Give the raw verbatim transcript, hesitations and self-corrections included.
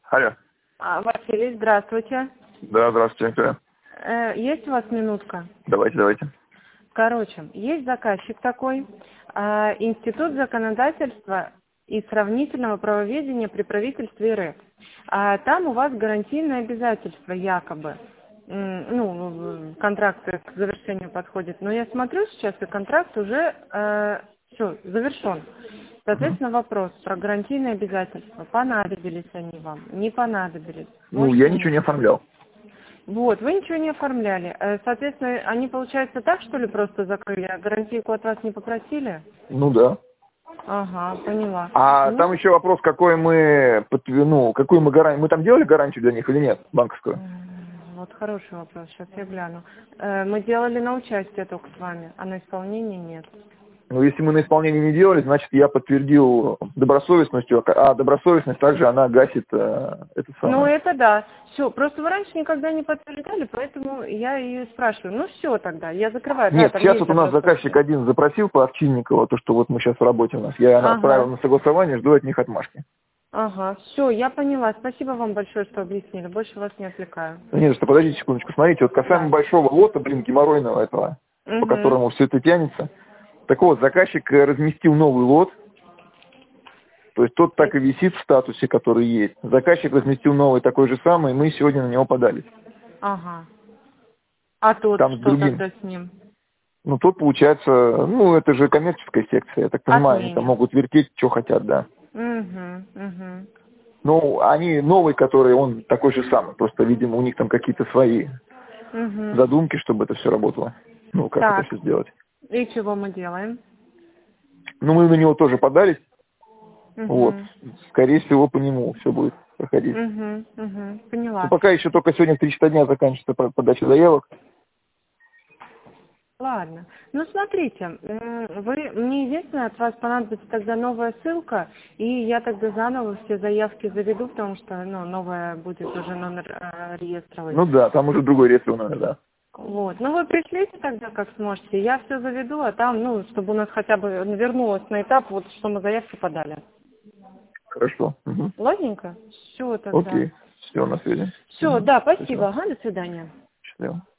Алло. А, Василий, здравствуйте. Да, здравствуйте. Э, есть у вас минутка? Давайте, давайте. Короче, есть заказчик такой, э, Институт законодательства и сравнительного правоведения при правительстве РФ. А там у вас гарантийные обязательства якобы. М, Ну, контракт к завершению подходит. Но я смотрю сейчас, и контракт уже э, все, завершен. Соответственно, вопрос про гарантийные обязательства. Понадобились они вам? Не понадобились? Ну, Можете я мне ничего не сказать? оформлял. Вот, вы ничего не оформляли. Э, Соответственно, они, получается, так, что ли, просто закрыли, а гарантийку от вас не попросили? Ну да. Ага, поняла. А там Ну, еще вопрос, какой мы, подтвер- ну, какую мы гарантию, мы там делали гарантию для них или нет, банковскую? м, вот хороший вопрос, сейчас я гляну. Э, Мы делали на участие только с вами, а на исполнение нет. Ну, если мы на исполнение не делали, значит, я подтвердил добросовестностью, а добросовестность также она гасит э, это Ну, самое. это да. Все, просто вы раньше никогда не подтверждали, поэтому я ее спрашиваю. Ну, все тогда, я закрываю. Да, Нет, там сейчас есть вот у нас заказчик добросовестность. один запросил по Овчинникову, то, что вот мы сейчас в работе у нас. Я отправил Ага. на согласование, жду от них отмашки. Ага, все, я поняла. Спасибо вам большое, что объяснили. Больше вас не отвлекаю. Ну, нет, что подождите секундочку. Смотрите, вот касаемо Да. большого лота, блин, геморройного этого, по Угу. которому все это тянется. Так вот, заказчик э, разместил новый лот, то есть тот так и висит в статусе, который есть. Заказчик разместил новый такой же самый, и мы сегодня на него подались. Ага. А тот, Там с что другим. тогда с ним? Ну, тут получается, ну, это же коммерческая секция, я так понимаю, они там Отменят. могут вертеть, что хотят, да. Угу, угу. Ну, они новый, который, он такой же самый, просто, видимо, у них там какие-то свои Угу. задумки, чтобы это все работало. Ну, как это Так, все сделать. и чего мы делаем? Ну, мы на него тоже подались. Вот. Угу. Скорее всего, по нему все будет проходить. Угу, угу. Ну, Поняла. пока еще только сегодня в три часа дня заканчивается по- подача заявок. Ладно. Ну, смотрите, м, вы, мне единственное, от вас понадобится тогда новая ссылка, и я тогда заново все заявки заведу, потому что, ну, новая будет уже номер э, реестровый. Ну да, там уже другой ретро номер, да. Вот. Ну, вы пришлите тогда, как сможете. Я все заведу, а там, ну, чтобы у нас хотя бы вернулось на этап, вот, что мы заявки подали. Хорошо. Угу. Ладненько? Все тогда. Окей. Все, на связи. Все, Угу. да, Спасибо. спасибо. Ага, до свидания. Счастливо.